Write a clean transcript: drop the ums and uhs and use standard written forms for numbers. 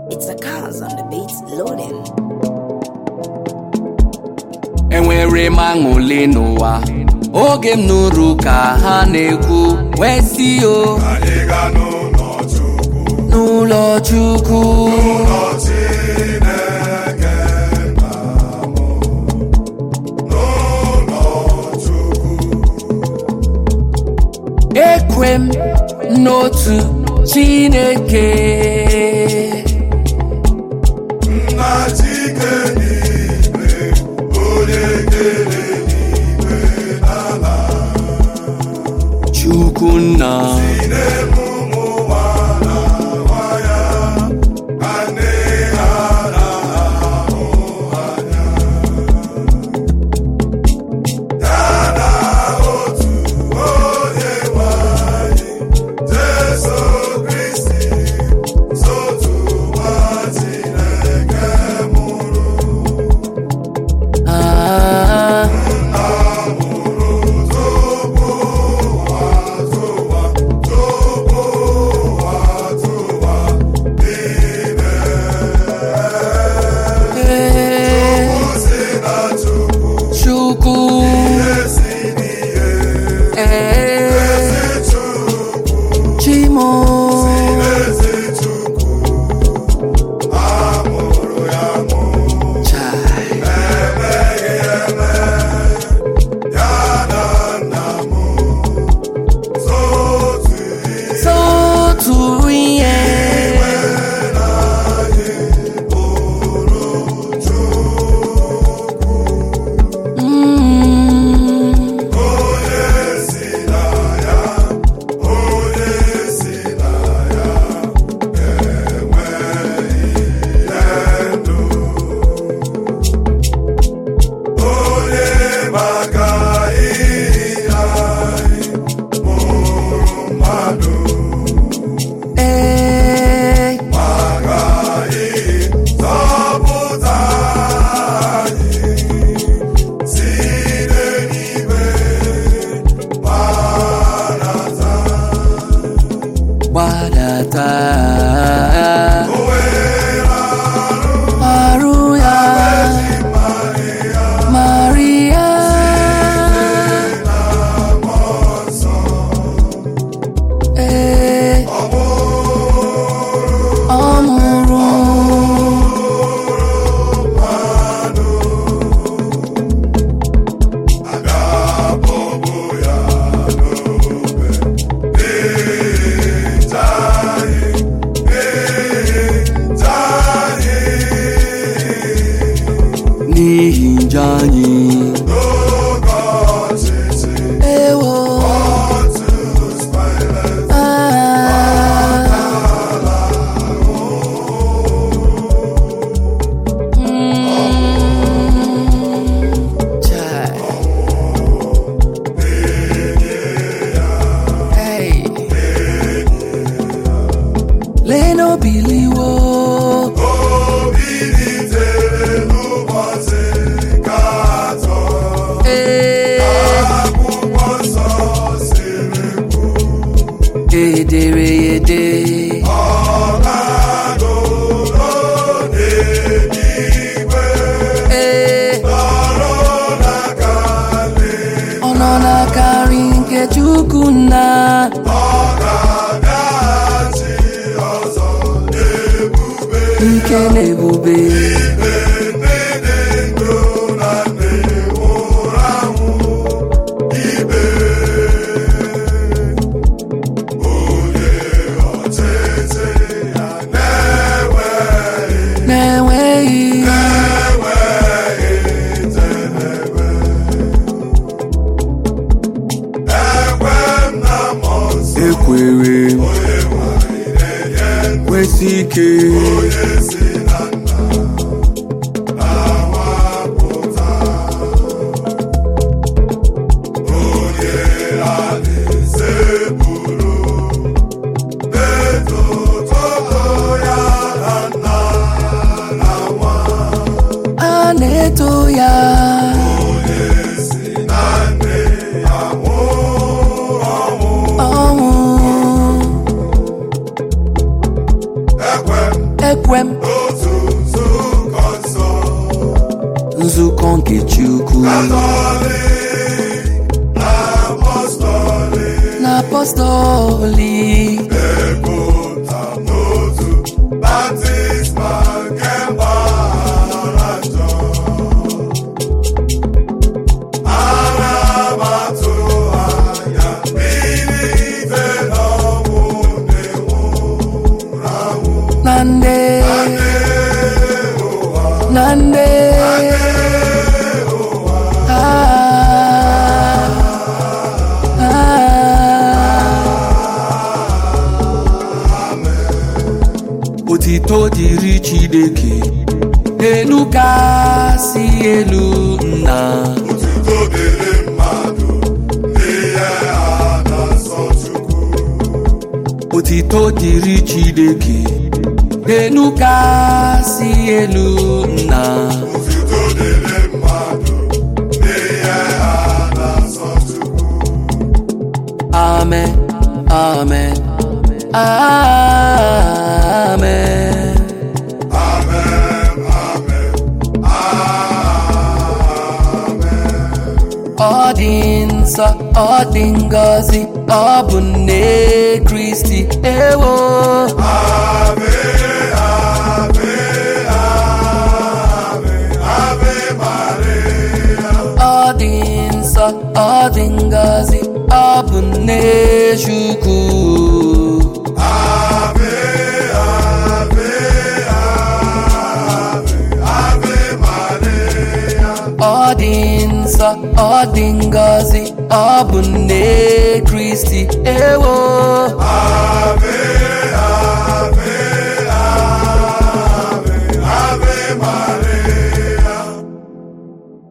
It's a cause on the beats loading. Enwere m aṅụle n'ụwa oge m nụrụ ka ha na-ekwu wee si o anyị ga n'ụlọ Chukwu, n'ụlọ Chukwu n'ụlọ Chineke nna m, n'ụlọ Chukwu. ekwe m n'otu Chineke Nna Chike n'igwe, onye kere n'igwe n'ala, Chukwu nna na-eme ụmụ nwa na nwa ya, ka nne ha na-ahụ anya. Ya na otu onye nwe anyị, Jesu Kristi, sotu nwa Chineke mụrụ. ah, eh, Chukwu Chimo Chai. Sotu ihe Mm. Eh, gbadata arụ ya Maria eh, ọ mụrụ n'ihi njọ anyị ewo ah, chai. Hey. Leno biliwo ederede ọ nọ n'akarị nke Chukwu nna ike na ebube na-enweghị ekwere kwesị ike a na-eto ya ọnwụ ekwe m n'otu nzukọ nsọ, nzukọ nke Chukwu Katọlik na apọstọlik, na apọstọlik, na-ekwupụta n'otu baptizma nke mgbaghara njọ. Ana m atụ anya mbilite n'ọnwụ ndị nwụrụ anwụ, na nde ụwa na nde otito dịrị Chineke elu kasị elu nna, otuto dịrị mmadụ n'ihe a na-asọ Chukwu. otito dịrị Chineke elu kasị elu nna, Otuto dịrị mmadụ n'ihe a na-asọ Chukwu. amen amen amen. Amen, amen, amen. Ọ dị nsọ, ọ dị ngọzi, ọ bụ nne Kristi ewo. Ave, ave, ave, ave Maria. Ọ dị nsọ, ọ dị ngọzi, ọ bụ nne Chukwu. Ave, ave, ave, ave Maria. Ọ dị nsọ, ọ dị ngọzi, ọ bụ nne Kristi ewo. Ave, ave.